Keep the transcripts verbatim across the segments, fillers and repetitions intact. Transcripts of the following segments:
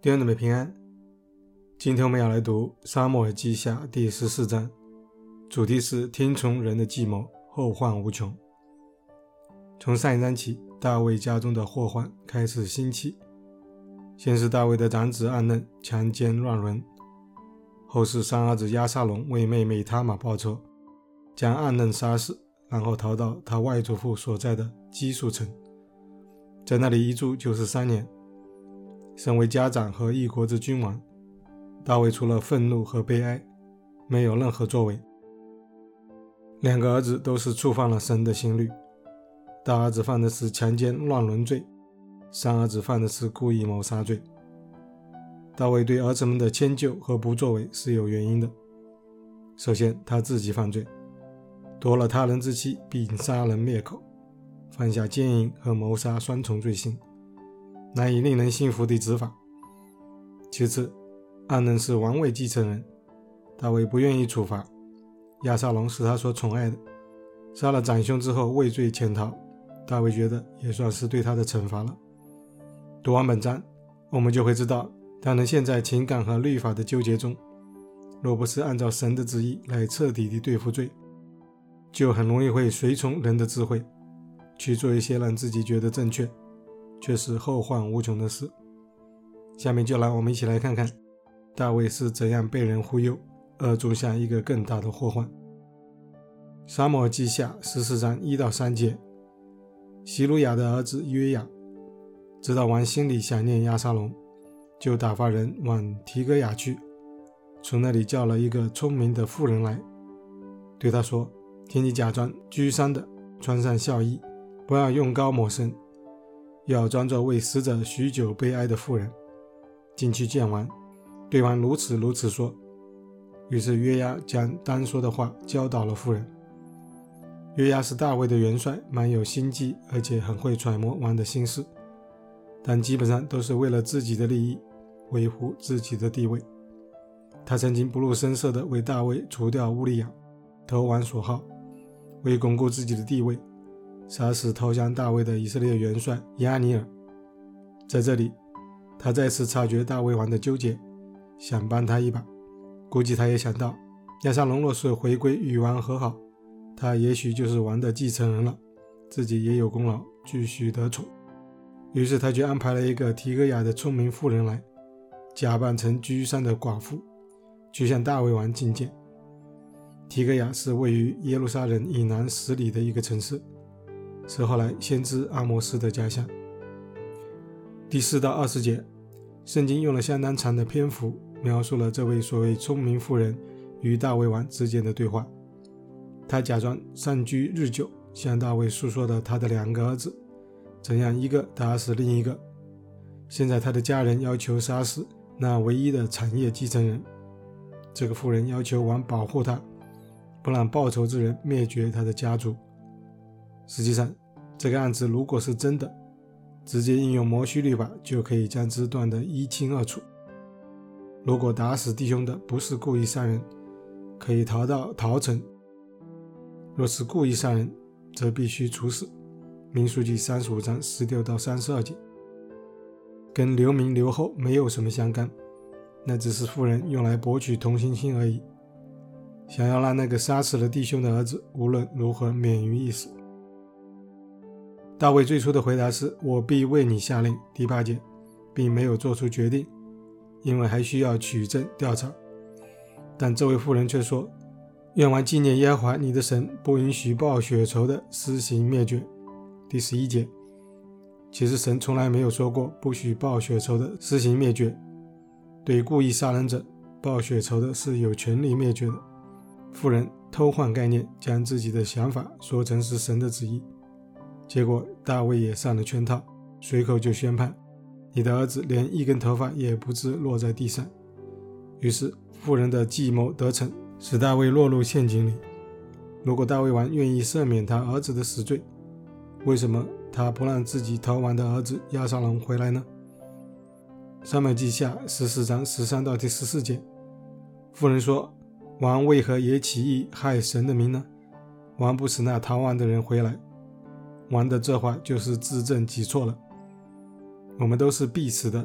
弟兄姊妹平安。今天我们要来读撒母耳记下第十四章，主题是听从人的计谋，后患无穷。从上一章起，大卫家中的祸患开始兴起。先是大卫的长子暗嫩强奸乱伦，后是三儿子押沙龙为妹妹他玛报仇，将暗嫩杀死，然后逃到他外祖父所在的基述城，在那里一住就是三年。身为家长和一国之君王，大卫除了愤怒和悲哀，没有任何作为。两个儿子都是触犯了神的心律，大儿子犯的是强奸乱伦罪，三儿子犯的是故意谋杀罪。大卫对儿子们的迁就和不作为是有原因的。首先，他自己犯罪，夺了他人之妻并杀人灭口，犯下奸淫和谋杀双重罪行，难以令人信服的执法。其次，暗嫩是王位继承人，大卫不愿意处罚。押沙龙是他所宠爱的，杀了长兄之后畏罪潜逃，大卫觉得也算是对他的惩罚了。读完本章，我们就会知道，当人陷在情感和律法的纠结中，若不是按照神的旨意来彻底地对付罪，就很容易会随从人的智慧，去做一些让自己觉得正确，却是后患无穷的事。下面就让我们一起来看看大卫是怎样被人忽悠而种下一个更大的祸患。撒母耳记下十四章一到三节，希鲁雅的儿子约雅知道王心里想念押沙龙，就打发人往提哥雅去，从那里叫了一个聪明的妇人来，对他说：请你假装居丧的，穿上孝衣，不要用膏抹身，要装作为死者许久悲哀的妇人，进去见王，对王如此如此说。于是约押将当说的话教导了妇人。约押是大卫的元帅，蛮有心计，而且很会揣摩王的心事，但基本上都是为了自己的利益，维护自己的地位。他曾经不露声色地为大卫除掉乌利亚，投王所好，为巩固自己的地位，杀死投降大卫的以色列元帅亚尼尔。在这里，他再次察觉大卫王的纠结，想帮他一把。估计他也想到，押沙龙若是回归与王和好，他也许就是王的继承人了，自己也有功劳，继续得宠。于是他就安排了一个提哥雅的聪明妇人来，假扮成居丧的寡妇，去向大卫王觐见。提哥雅是位于耶路撒冷以南十里的一个城市，是后来先知阿摩斯的家乡。第四到二十节，圣经用了相当长的篇幅描述了这位所谓聪明妇人与大卫王之间的对话。他假装丧居日久，向大卫诉说了他的两个儿子怎样一个打死另一个。现在他的家人要求杀死那唯一的产业继承人，这个妇人要求王保护他，不让报仇之人灭绝他的家族。实际上，这个案子如果是真的，直接应用摩西律法就可以将之断得一清二楚。如果打死弟兄的不是故意杀人，可以逃到逃城；若是故意杀人，则必须处死。民数记三十五章十六到三十二节。跟留名留后没有什么相干，那只是妇人用来博取同情心而已，想要让那个杀死了弟兄的儿子无论如何免于一死。大卫最初的回答是：我必为你下令，第八节，并没有做出决定，因为还需要取证调查。但这位妇人却说：愿王纪念耶和华你的神，不允许报血仇的施行灭绝。第十一节，其实神从来没有说过不许报血仇的施行灭绝，对故意杀人者报血仇的是有权利灭绝的。妇人偷换概念，将自己的想法说成是神的旨意，结果大卫也上了圈套，随口就宣判：你的儿子连一根头发也不致落在地上。于是妇人的计谋得逞，使大卫落入陷阱里。如果大卫王愿意赦免他儿子的死罪，为什么他不让自己逃亡的儿子押沙龙回来呢？撒母耳记下十四章十三到第十四节，妇人说：王为何也起意害神的名呢？王不使那逃亡的人回来。王的这话就是自证己错了。我们都是必死的，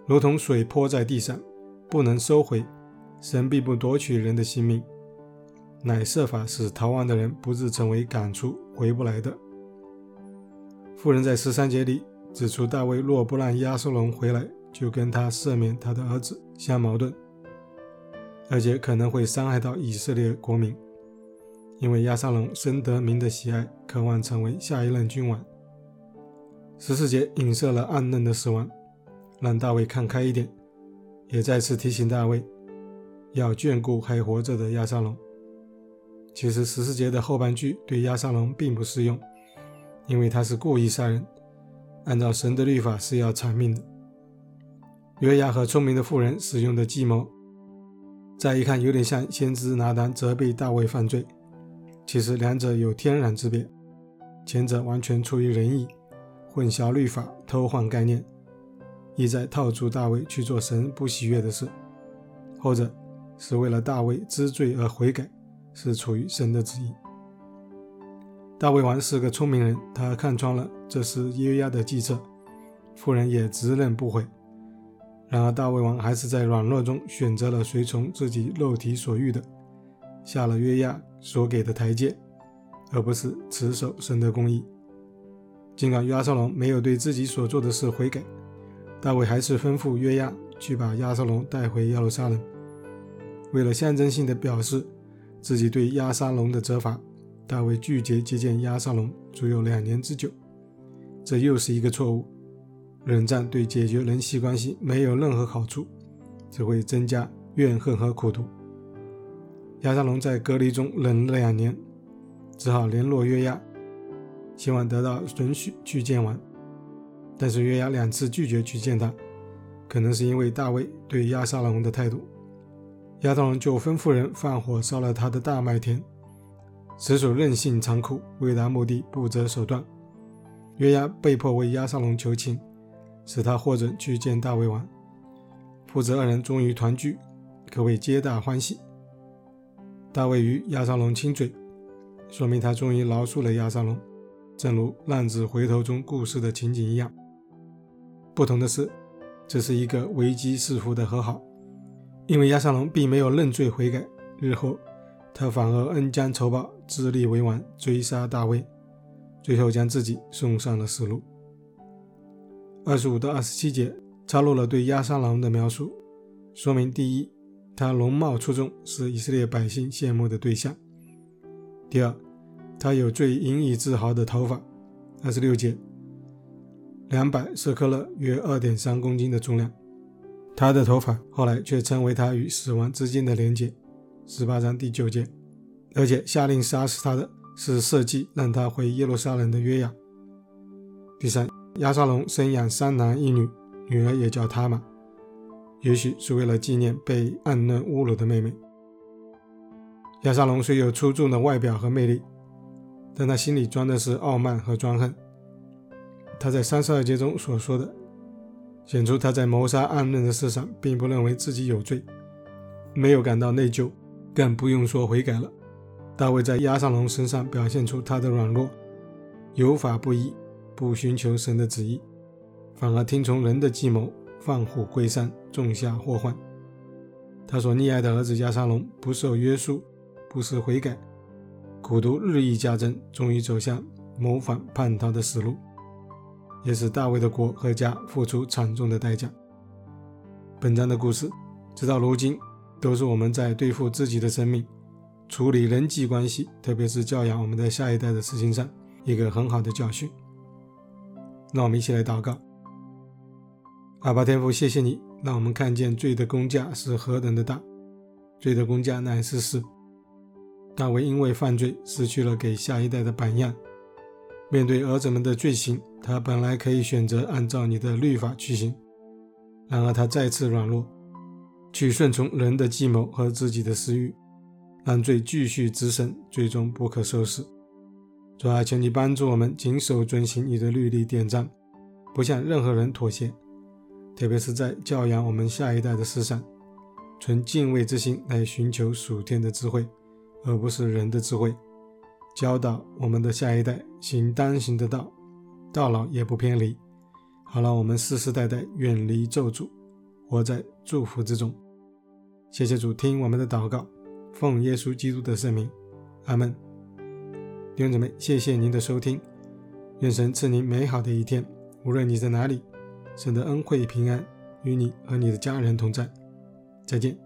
如同水泼在地上，不能收回，神必不夺取人的性命，乃设法使逃亡的人不致成为赶出回不来的。妇人在十三节里指出，大卫若不让押沙龙回来，就跟他赦免他的儿子相矛盾，而且可能会伤害到以色列国民，因为押沙龙深得民的喜爱，渴望成为下一任君王。十四节影射了暗嫩的死亡，让大卫看开一点，也再次提醒大卫要眷顾还活着的押沙龙。其实十四节的后半句对押沙龙并不适用，因为他是故意杀人，按照神的律法是要偿命的。约押和聪明的妇人使用的计谋，再一看有点像先知拿单责备大卫犯罪，其实两者有天壤之别。前者完全出于仁义，混淆律法，偷换概念，意在套住大卫去做神不喜悦的事；后者是为了大卫知罪而悔改，是出于神的旨意。大卫王是个聪明人，他看穿了这是约押的计策，妇人也直认不讳。然而大卫王还是在软弱中选择了随从自己肉体所欲的，下了约押所给的台阶，而不是持守神的公义。尽管押沙龙没有对自己所做的事悔改，大卫还是吩咐约押去把押沙龙带回耶路撒冷。为了象征性的表示自己对押沙龙的责罚，大卫拒绝接见押沙龙足有两年之久，这又是一个错误。冷战对解决人际关系没有任何好处，只会增加怨恨和苦毒。押沙龙在隔离中忍了两年，只好联络约押，希望得到准许去见王。但是约押两次拒绝去见他，可能是因为大卫对押沙龙的态度。押沙龙就吩咐人放火烧了他的大麦田，实属任性残酷，为达目的不择手段。约押被迫为押沙龙求情，使他获准去见大卫王。父子二人终于团聚，可谓皆大欢喜。大卫与押沙龙亲嘴，说明他终于饶恕了押沙龙，正如浪子回头中故事的情景一样。不同的是，这是一个危机四伏的和好，因为押沙龙并没有认罪悔改，日后他反而恩将仇报，自立为王，追杀大卫，最后将自己送上了死路。二十五到二十七节插入了对押沙龙的描述，说明第一，他容貌出众，是以色列百姓羡慕的对象；第二，他有最引以自豪的头发。二十六节，两百舍克勒约 二点三 公斤的重量，他的头发后来却成为他与死亡之间的连结。十八章第九节，而且下令杀死他的是设计让他回耶路撒冷的约押。第三，押沙龙生养三男一女，女儿也叫他玛，也许是为了纪念被暗嫩侮辱的妹妹。押沙龙虽有出众的外表和魅力，但他心里装的是傲慢和专横。他在三十二节中所说的，显出他在谋杀暗嫩的事上并不认为自己有罪，没有感到内疚，更不用说悔改了。大卫在押沙龙身上表现出他的软弱，有法不依，不寻求神的旨意，反而听从人的计谋，放虎归山，种下祸患。他所溺爱的儿子押沙龙不受约束，不思悔改，苦毒日益加增，终于走向谋反叛逃的死路，也使大卫的国和家付出惨重的代价。本章的故事直到如今都是我们在对付自己的生命，处理人际关系，特别是教养我们的下一代的事情上一个很好的教训。让我们一起来祷告。阿爸天父，谢谢你让我们看见罪的工价是何等的大，罪的工价乃是死。大卫因为犯罪失去了给下一代的榜样，面对儿子们的罪行，他本来可以选择按照你的律法去行，然而他再次软弱，去顺从人的计谋和自己的私欲，让罪继续滋生，最终不可收拾。主啊，求你帮助我们谨守遵行你的律例典章，不向任何人妥协，特别是在教养我们下一代的事上，存敬畏之心来寻求属天的智慧，而不是人的智慧，教导我们的下一代行当行的道，到老也不偏离，好让我们世世代代远离咒诅。 活在祝福之中。谢谢主听我们的祷告，奉耶稣基督的圣名，阿们。弟兄姊妹，谢谢您的收听，愿神赐您美好的一天，无论你在哪里，神的恩惠平安与你和你的家人同在。再见。